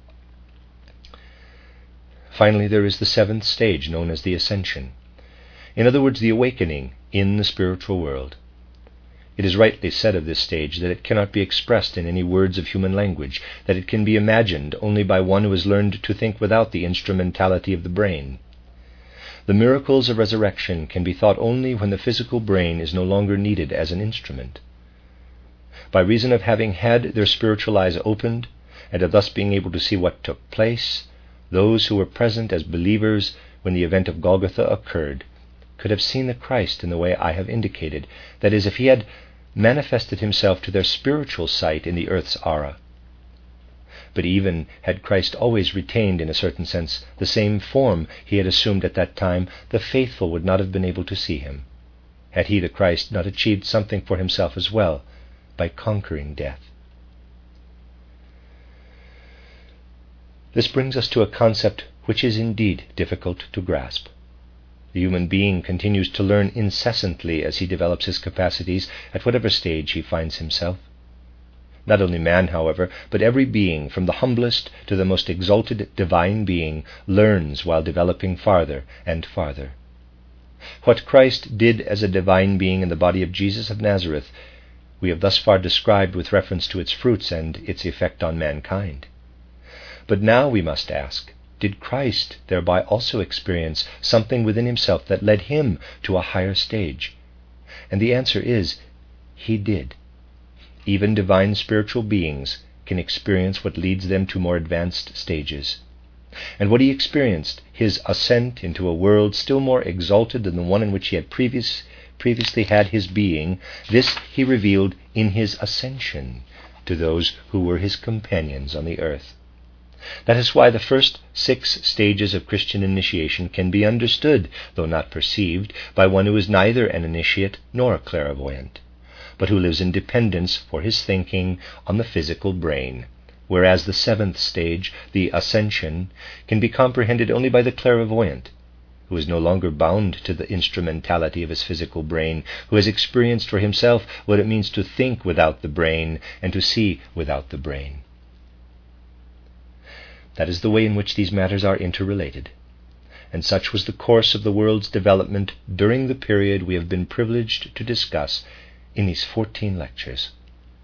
Finally, there is the seventh stage, known as the ascension. In other words, the awakening in the spiritual world. It is rightly said of this stage that it cannot be expressed in any words of human language, that it can be imagined only by one who has learned to think without the instrumentality of the brain. The miracles of resurrection can be thought only when the physical brain is no longer needed as an instrument. By reason of having had their spiritual eyes opened, and of thus being able to see what took place, those who were present as believers when the event of Golgotha occurred could have seen the Christ in the way I have indicated, that is, if he had manifested himself to their spiritual sight in the earth's aura. But even had Christ always retained, in a certain sense, the same form he had assumed at that time, the faithful would not have been able to see him, had he, the Christ, not achieved something for himself as well by conquering death. This brings us to a concept which is indeed difficult to grasp. The human being continues to learn incessantly as he develops his capacities at whatever stage he finds himself. Not only man, however, but every being, from the humblest to the most exalted divine being, learns while developing farther and farther. What Christ did as a divine being in the body of Jesus of Nazareth, we have thus far described with reference to its fruits and its effect on mankind. But now we must ask, did Christ thereby also experience something within himself that led him to a higher stage? And the answer is, he did. Even divine spiritual beings can experience what leads them to more advanced stages. And what he experienced, his ascent into a world still more exalted than the one in which he had previous, previously had his being, this he revealed in his ascension to those who were his companions on the earth. That is why the first six stages of Christian initiation can be understood, though not perceived, by one who is neither an initiate nor a clairvoyant, but who lives in dependence for his thinking on the physical brain, whereas the seventh stage, the ascension, can be comprehended only by the clairvoyant, who is no longer bound to the instrumentality of his physical brain, who has experienced for himself what it means to think without the brain and to see without the brain. That is the way in which these matters are interrelated, and such was the course of the world's development during the period we have been privileged to discuss in these fourteen lectures.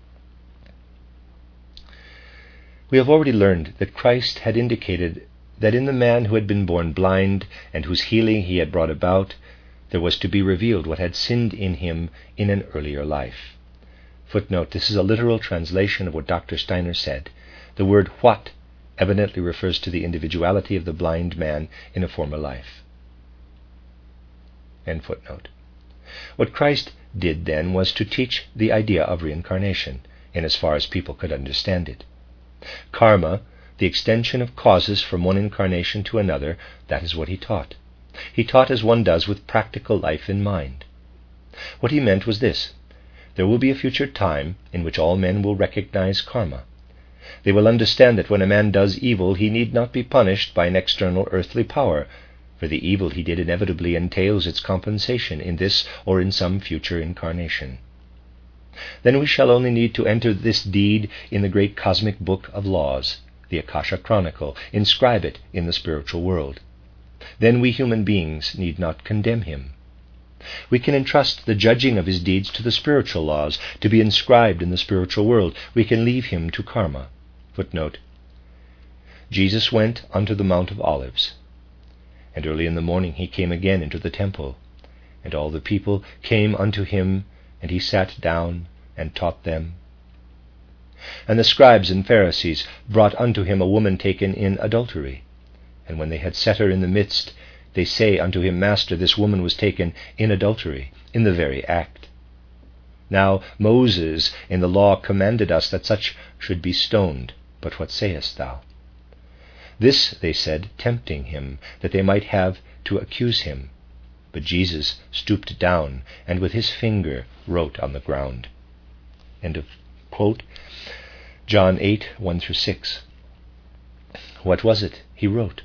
We have already learned that Christ had indicated that in the man who had been born blind and whose healing he had brought about, there was to be revealed what had sinned in him in an earlier life. Footnote, this is a literal translation of what Doctor Steiner said. The word what evidently refers to the individuality of the blind man in a former life. End footnote. What Christ did then was to teach the idea of reincarnation, in as far as people could understand it. Karma, the extension of causes from one incarnation to another, that is what he taught. He taught as one does with practical life in mind. What he meant was this: there will be a future time in which all men will recognize karma. They will understand that when a man does evil, he need not be punished by an external earthly power, for the evil he did inevitably entails its compensation in this or in some future incarnation. Then we shall only need to enter this deed in the great cosmic book of laws, the Akasha Chronicle, inscribe it in the spiritual world. Then we human beings need not condemn him. We can entrust the judging of his deeds to the spiritual laws, to be inscribed in the spiritual world. We can leave him to karma. Footnote, Jesus went unto the Mount of Olives, and early in the morning he came again into the temple, and all the people came unto him, and he sat down and taught them. And the scribes and Pharisees brought unto him a woman taken in adultery. And when they had set her in the midst, they say unto him, Master, this woman was taken in adultery, in the very act. Now Moses in the law commanded us that such should be stoned. But what sayest thou? This they said, tempting him, that they might have to accuse him. But Jesus stooped down, and with his finger wrote on the ground. End of quote. John eight, one through six. What was it he wrote?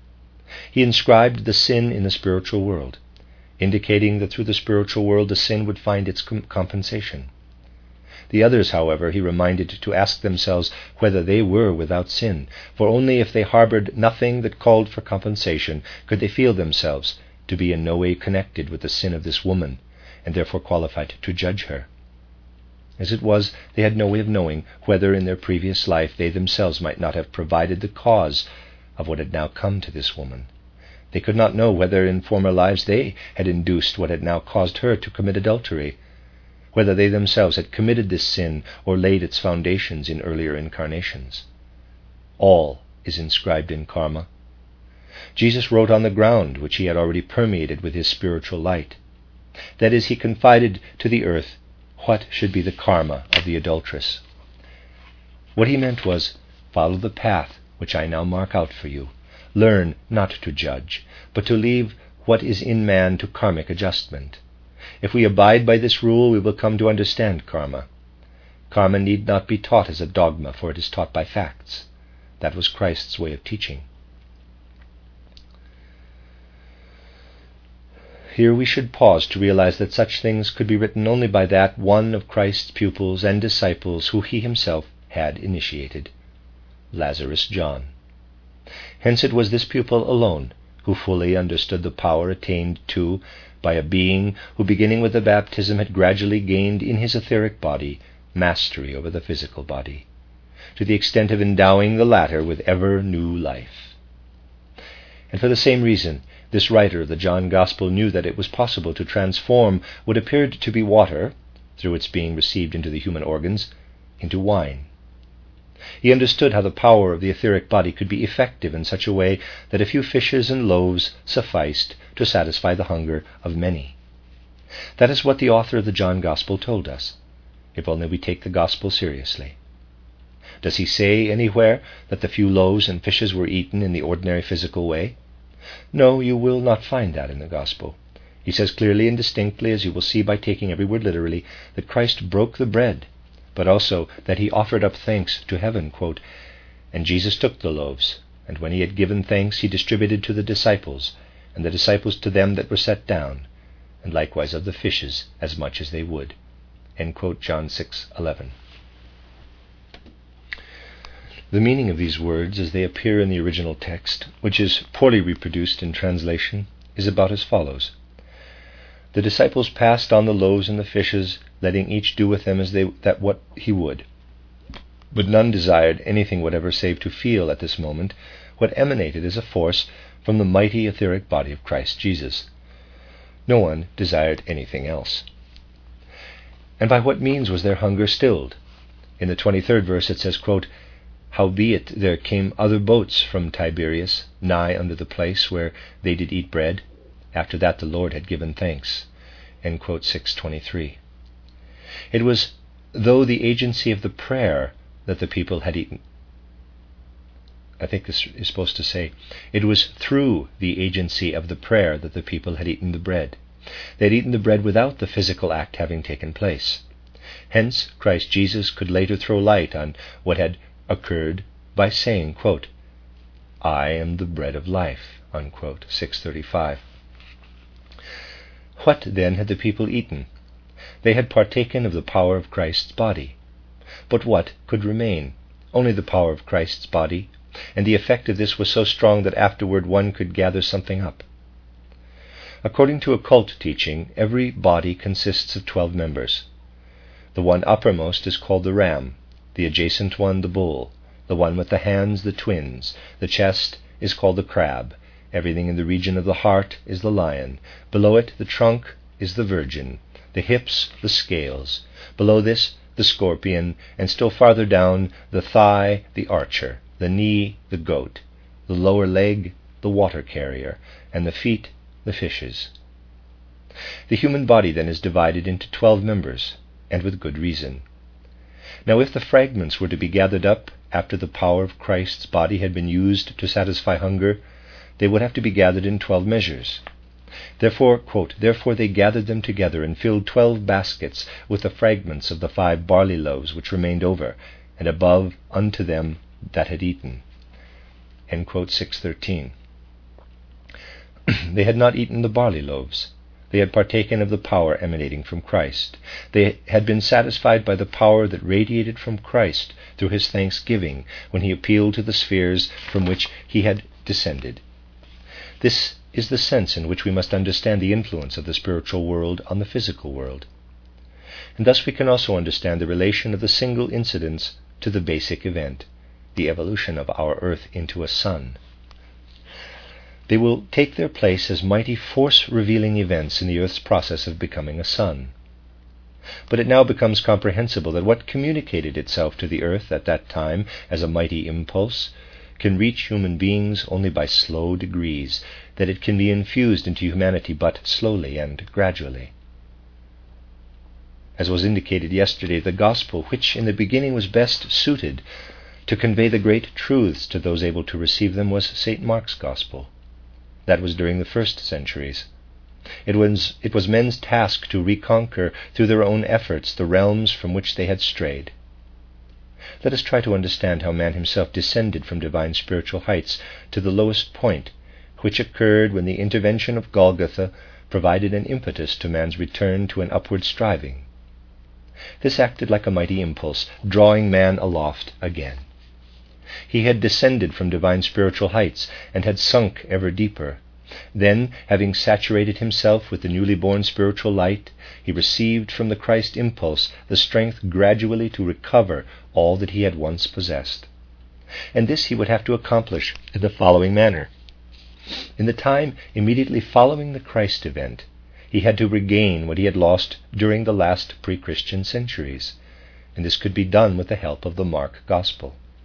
He inscribed the sin in the spiritual world, indicating that through the spiritual world the sin would find its com- compensation. The others, however, he reminded to ask themselves whether they were without sin, for only if they harbored nothing that called for compensation could they feel themselves to be in no way connected with the sin of this woman, and therefore qualified to judge her. As it was, they had no way of knowing whether in their previous life they themselves might not have provided the cause of what had now come to this woman. They could not know whether in former lives they had induced what had now caused her to commit adultery, whether they themselves had committed this sin or laid its foundations in earlier incarnations. All is inscribed in karma. Jesus wrote on the ground, which he had already permeated with his spiritual light. That is, he confided to the earth what should be the karma of the adulteress. What he meant was, follow the path which I now mark out for you. Learn not to judge, but to leave what is in man to karmic adjustment. If we abide by this rule, we will come to understand karma. Karma need not be taught as a dogma, for it is taught by facts. That was Christ's way of teaching. Here we should pause to realize that such things could be written only by that one of Christ's pupils and disciples who he himself had initiated, Lazarus John. Hence it was this pupil alone who fully understood the power attained to by a being who, beginning with the baptism, had gradually gained in his etheric body mastery over the physical body, to the extent of endowing the latter with ever new life. And for the same reason, this writer of the John Gospel knew that it was possible to transform what appeared to be water, through its being received into the human organs, into wine. He understood how the power of the etheric body could be effective in such a way that a few fishes and loaves sufficed to satisfy the hunger of many. That is what the author of the John Gospel told us, if only we take the Gospel seriously. Does he say anywhere that the few loaves and fishes were eaten in the ordinary physical way? No, you will not find that in the Gospel. He says clearly and distinctly, as you will see by taking every word literally, that Christ broke the bread, but also that he offered up thanks to heaven, quote, "And Jesus took the loaves, and when he had given thanks, he distributed to the disciples, and the disciples to them that were set down, and likewise of the fishes as much as they would." End quote, John six eleven. The meaning of these words as they appear in the original text, which is poorly reproduced in translation, is about as follows. The disciples passed on the loaves and the fishes, letting each do with them as they that what he would. But none desired anything whatever save to feel at this moment what emanated as a force from the mighty etheric body of Christ Jesus. No one desired anything else. And by what means was their hunger stilled? In the twenty-third verse it says, quote, "Howbeit there came other boats from Tiberias, nigh unto the place where they did eat bread. After that the Lord had given thanks." End quote, six twenty-three. It was though the agency of the prayer that the people had eaten. I think this is supposed to say, it was through the agency of the prayer that the people had eaten the bread. They had eaten the bread without the physical act having taken place. Hence, Christ Jesus could later throw light on what had occurred by saying, quote, "I am the bread of life," unquote, six thirty-five. What, then, had the people eaten? They had partaken of the power of Christ's body. But what could remain? Only the power of Christ's body, and the effect of this was so strong that afterward one could gather something up. According to occult teaching, every body consists of twelve members. The one uppermost is called the ram, the adjacent one the bull, the one with the hands the twins, the chest is called the crab, everything in the region of the heart is the lion, below it the trunk is the virgin, the hips the scales, below this the scorpion, and still farther down the thigh the archer, the knee the goat, the lower leg the water carrier, and the feet the fishes. The human body then is divided into twelve members, and with good reason. Now if the fragments were to be gathered up after the power of Christ's body had been used to satisfy hunger, they would have to be gathered in twelve measures. Therefore, quote, "Therefore they gathered them together and filled twelve baskets with the fragments of the five barley loaves which remained over, and above unto them that had eaten." End quote, six thirteen. They had not eaten the barley loaves. They had partaken of the power emanating from Christ. They had been satisfied by the power that radiated from Christ through his thanksgiving when he appealed to the spheres from which he had descended. This is the sense in which we must understand the influence of the spiritual world on the physical world. And thus we can also understand the relation of the single incidents to the basic event, the evolution of our earth into a sun. They will take their place as mighty force-revealing events in the earth's process of becoming a sun. But it now becomes comprehensible that what communicated itself to the earth at that time as a mighty impulse can reach human beings only by slow degrees, that it can be infused into humanity but slowly and gradually. As was indicated yesterday, the gospel, which in the beginning was best suited to convey the great truths to those able to receive them, was Saint Mark's gospel. That was during the first centuries. It was, it was men's task to reconquer through their own efforts the realms from which they had strayed. Let us try to understand how man himself descended from divine spiritual heights to the lowest point, which occurred when the intervention of Golgotha provided an impetus to man's return to an upward striving. This acted like a mighty impulse, drawing man aloft again. He had descended from divine spiritual heights and had sunk ever deeper. Then, having saturated himself with the newly born spiritual light, he received from the Christ impulse the strength gradually to recover all that he had once possessed. And this he would have to accomplish in the following manner. In the time immediately following the Christ event, he had to regain what he had lost during the last pre-Christian centuries, and this could be done with the help of the Mark Gospel.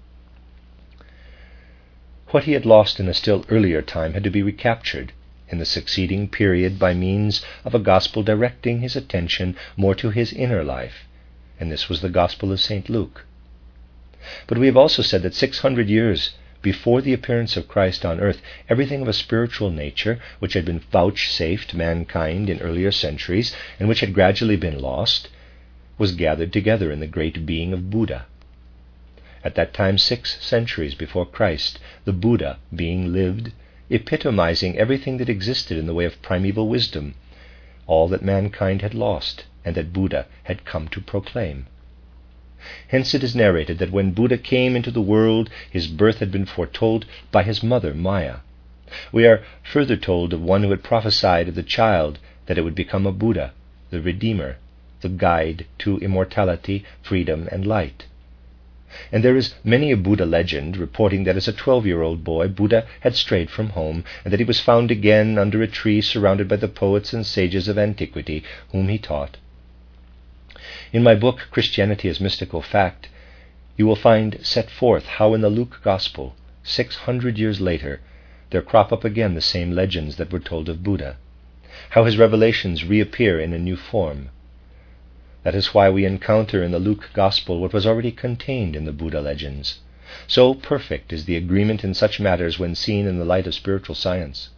What he had lost in a still earlier time had to be recaptured in the succeeding period by means of a gospel directing his attention more to his inner life, and this was the Gospel of Saint Luke. But we have also said that six hundred years before the appearance of Christ on earth, everything of a spiritual nature, which had been vouchsafed mankind in earlier centuries, and which had gradually been lost, was gathered together in the great being of Buddha. At that time, six centuries before Christ, the Buddha being lived, epitomizing everything that existed in the way of primeval wisdom, all that mankind had lost, and that Buddha had come to proclaim. Hence it is narrated that when Buddha came into the world, his birth had been foretold by his mother, Maya. We are further told of one who had prophesied of the child that it would become a Buddha, the Redeemer, the guide to immortality, freedom, and light. And there is many a Buddha legend reporting that as a twelve-year-old boy, Buddha had strayed from home, and that he was found again under a tree surrounded by the poets and sages of antiquity, whom he taught. In my book, Christianity as Mystical Fact, you will find set forth how in the Luke Gospel, six hundred years later, there crop up again the same legends that were told of Buddha, how his revelations reappear in a new form. That is why we encounter in the Luke Gospel what was already contained in the Buddha legends. So perfect is the agreement in such matters when seen in the light of spiritual science.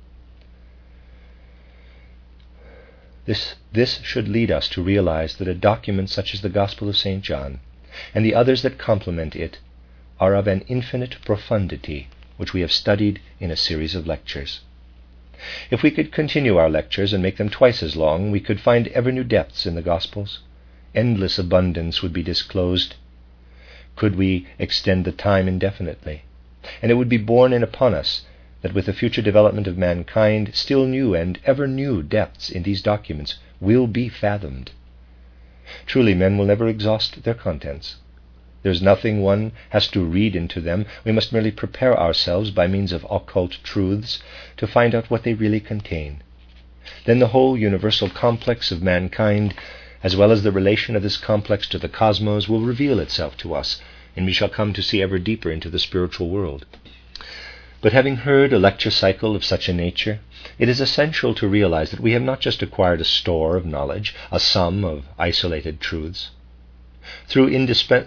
This, this should lead us to realize that a document such as the Gospel of Saint John, and the others that complement it, are of an infinite profundity, which we have studied in a series of lectures. If we could continue our lectures and make them twice as long, we could find ever new depths in the Gospels. Endless abundance would be disclosed. Could we extend the time indefinitely? And it would be borne in upon us that with the future development of mankind, still new and ever new depths in these documents will be fathomed. Truly, men will never exhaust their contents. There is nothing one has to read into them. We must merely prepare ourselves by means of occult truths to find out what they really contain. Then the whole universal complex of mankind, as well as the relation of this complex to the cosmos, will reveal itself to us, and we shall come to see ever deeper into the spiritual world. But having heard a lecture cycle of such a nature, it is essential to realize that we have not just acquired a store of knowledge, a sum of isolated truths. Through indispen-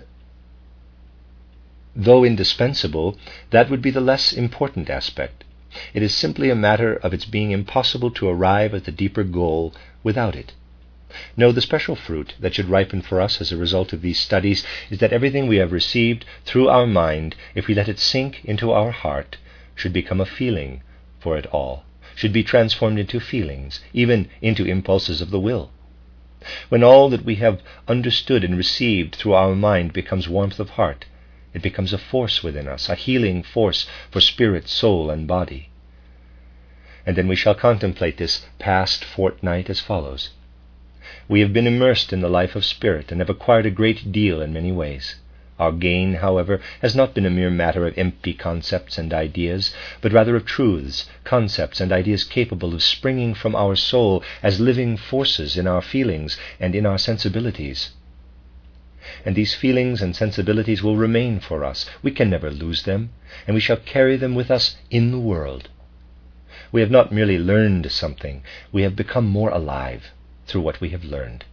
Though indispensable, that would be the less important aspect. It is simply a matter of its being impossible to arrive at the deeper goal without it. No, the special fruit that should ripen for us as a result of these studies is that everything we have received through our mind, if we let it sink into our heart, should become a feeling for it all, should be transformed into feelings, even into impulses of the will. When all that we have understood and received through our mind becomes warmth of heart, it becomes a force within us, a healing force for spirit, soul, and body. And then we shall contemplate this past fortnight as follows. We have been immersed in the life of spirit and have acquired a great deal in many ways. Our gain, however, has not been a mere matter of empty concepts and ideas, but rather of truths, concepts, and ideas capable of springing from our soul as living forces in our feelings and in our sensibilities. And these feelings and sensibilities will remain for us. We can never lose them, and we shall carry them with us in the world. We have not merely learned something, we have become more alive through what we have learned.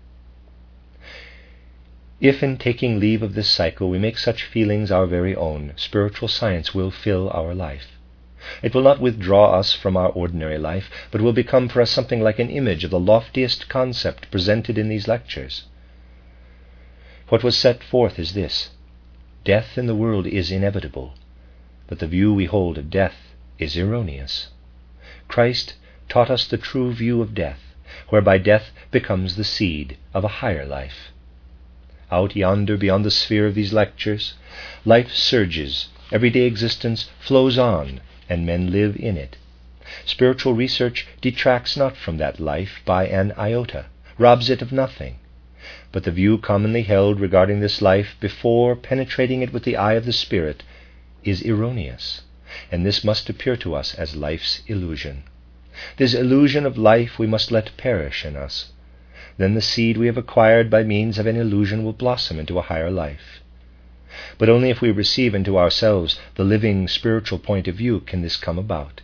If in taking leave of this cycle we make such feelings our very own, spiritual science will fill our life. It will not withdraw us from our ordinary life, but will become for us something like an image of the loftiest concept presented in these lectures. What was set forth is this: death in the world is inevitable, but the view we hold of death is erroneous. Christ taught us the true view of death, whereby death becomes the seed of a higher life. Out yonder, beyond the sphere of these lectures, life surges, everyday existence flows on, and men live in it. Spiritual research detracts not from that life by an iota, robs it of nothing. But the view commonly held regarding this life before penetrating it with the eye of the Spirit is erroneous, and this must appear to us as life's illusion. This illusion of life we must let perish in us. Then the seed we have acquired by means of an illusion will blossom into a higher life. But only if we receive into ourselves the living spiritual point of view can this come about.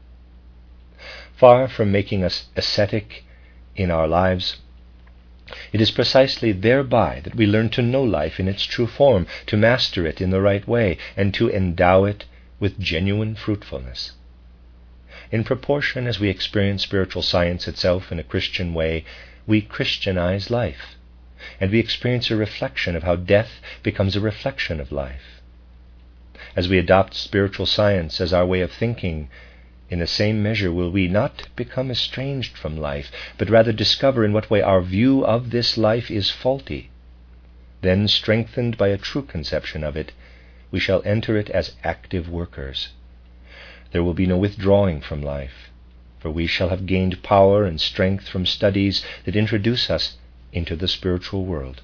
Far from making us ascetic in our lives, it is precisely thereby that we learn to know life in its true form, to master it in the right way, and to endow it with genuine fruitfulness. In proportion as we experience spiritual science itself in a Christian way, we Christianize life, and we experience a reflection of how death becomes a reflection of life. As we adopt spiritual science as our way of thinking, in the same measure will we not become estranged from life, but rather discover in what way our view of this life is faulty. Then, strengthened by a true conception of it, we shall enter it as active workers. There will be no withdrawing from life, for we shall have gained power and strength from studies that introduce us into the spiritual world.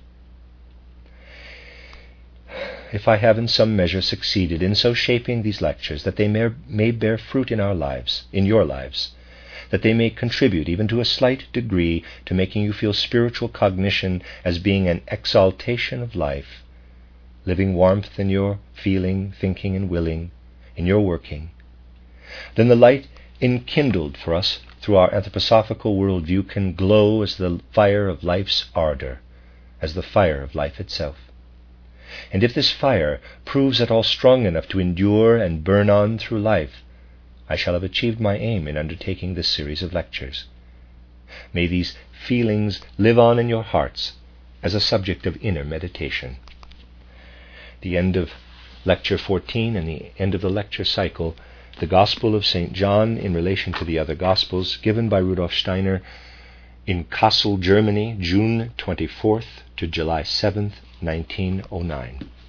If I have in some measure succeeded in so shaping these lectures that they may, may bear fruit in our lives, in your lives, that they may contribute even to a slight degree to making you feel spiritual cognition as being an exaltation of life, living warmth in your feeling, thinking, and willing, in your working, then the light enkindled for us through our anthroposophical worldview can glow as the fire of life's ardor, as the fire of life itself. And if this fire proves at all strong enough to endure and burn on through life, I shall have achieved my aim in undertaking this series of lectures. May these feelings live on in your hearts as a subject of inner meditation. The end of Lecture fourteen and the end of the lecture cycle, the Gospel of Saint John in relation to the other Gospels, given by Rudolf Steiner in Kassel, Germany, June twenty-fourth to July seventh, nineteen oh nine.